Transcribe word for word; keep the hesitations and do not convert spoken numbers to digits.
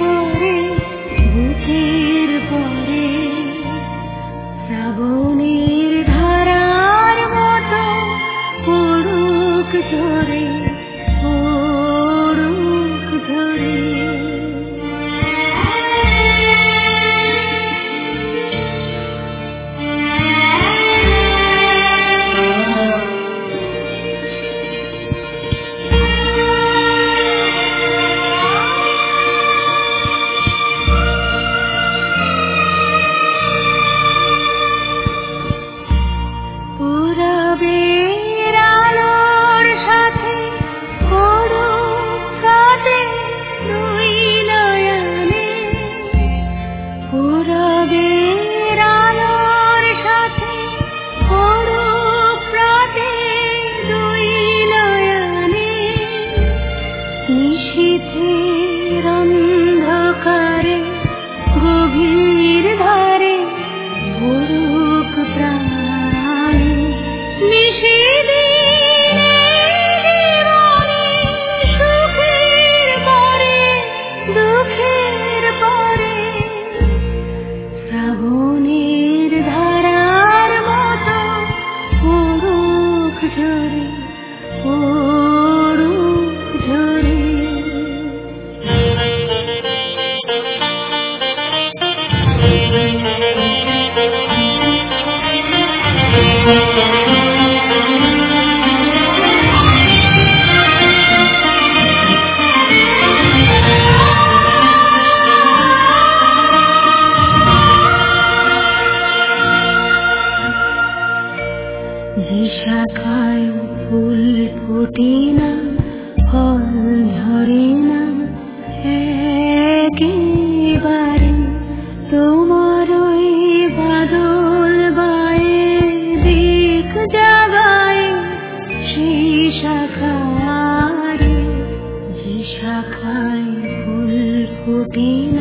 করে বুকের পরে শ্রাবণের ধারার মতো পড়ুক ঝরে পড়ুক ঝরে নিশীথের অন্ধকারে গভীর ধারে ভরুক প্রাণে নিশীথের জীবনে সুখের পরে দুঃখের পরে শ্রাবণের ধারার মতো পড়ুক ঝরে পড়ুক ঝরে শাখায় ফুল ফোটে না ফল ধরে না একেবারে তোমার ওই বাদল বায়ে দিক জাগায় সেই শাখারে যে শাখায় ফুল ফোটে